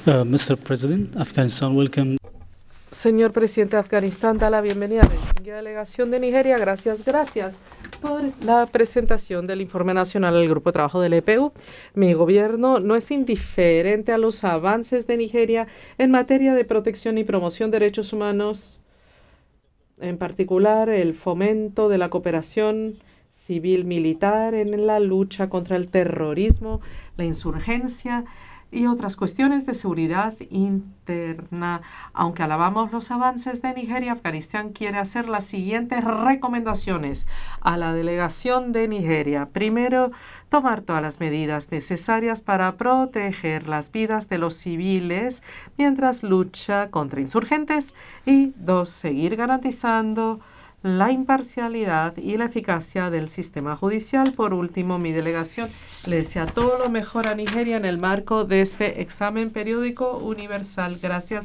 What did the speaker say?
Mr. President, Afghanistan welcome. Señor presidente de Afganistán, da la bienvenida a la distinguida delegación de Nigeria. Gracias por la presentación del informe nacional del Grupo de Trabajo del EPU. Mi gobierno no es indiferente a los avances de Nigeria en materia de protección y promoción de derechos humanos, en particular el fomento de la cooperación civil-militar en la lucha contra el terrorismo, la insurgencia y otras cuestiones de seguridad interna. Aunque alabamos los avances de Nigeria, Afganistán quiere hacer las siguientes recomendaciones a la delegación de Nigeria. Primero, tomar todas las medidas necesarias para proteger las vidas de los civiles mientras lucha contra insurgentes. Y dos, seguir garantizando la imparcialidad y la eficacia del sistema judicial. Por último, mi delegación le desea todo lo mejor a Nigeria en el marco de este examen periódico universal. Gracias.